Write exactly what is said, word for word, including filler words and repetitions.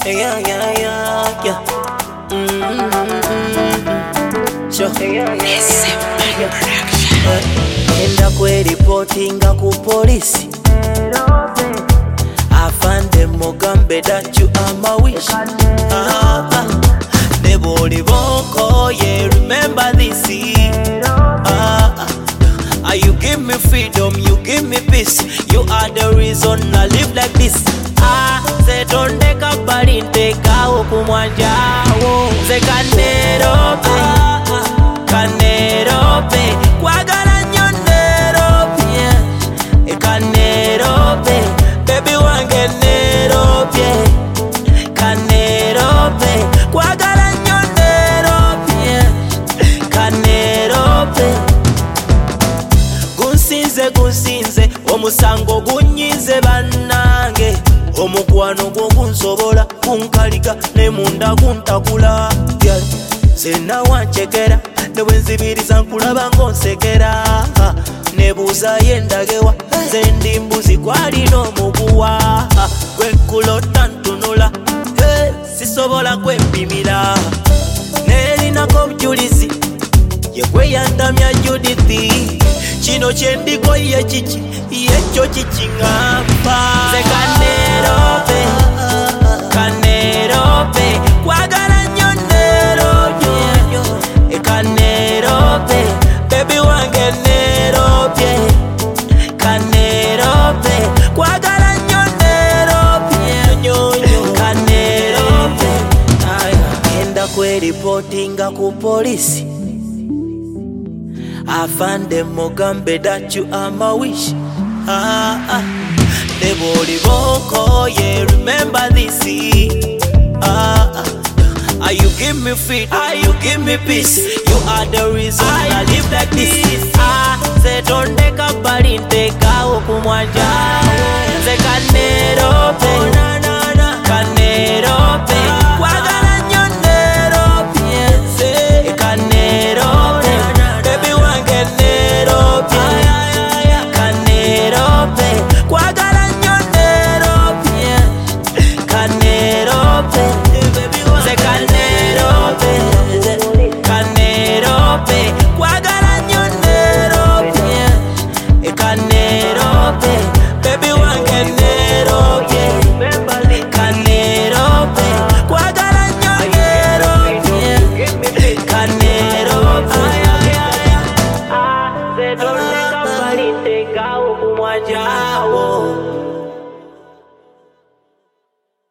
Yeah, yeah, yeah, yeah. Mm-hmm. Sure. Yeah, yeah, yeah. Enda kwe reportinga ku polisi. Afande Mugambe that you are my wish. Ah, ah. Neboli boko, yeah, remember this. Ah, ah. Ah, you give me freedom, you give me peace. You are the reason I live like this. Ah, se don't take a body, take a kumwanjao. Se canero pe, canero pe, kwagala nyonero pe, e canero pe, baby wange nero pe, canero pe, kwagala nyonero pe, canero pe. Gunsinze gunsinze, omusango gunyize bannange. Omukwano gwo gunsobola kunkalika ne munda guntakula. Yeah. Sena wanchekera ne bwenzibiriza nkulaba ngonsekera. Nebuuza yendagewa nze ndi mbuzi kwalina omuguwa. Gwenkulota ntunula hey, sisobola kwepimira. Nerinako obujulizi ye gweyandamya Judithi. Kino kyendiko ye kiki yekyo kikiŋŋamba. Nze kanero pe, kanero pe, kwagala nnyo nero nyo, e kanero pe, baby wange nero pe, kanero pe, kwagala nnyo nero pe, nyo nyo, kanero pe. Enda kwe reportinga ku polisi. Afande Mugambe that you are my wish. Ah, ah. Neboli boko, yeah, remember this. Ah, ah. Ah, you give me freedom, ah, you give me peace. You are the reason I, I live like this. Ah, say don't take a body, take a kumwanja. Say canero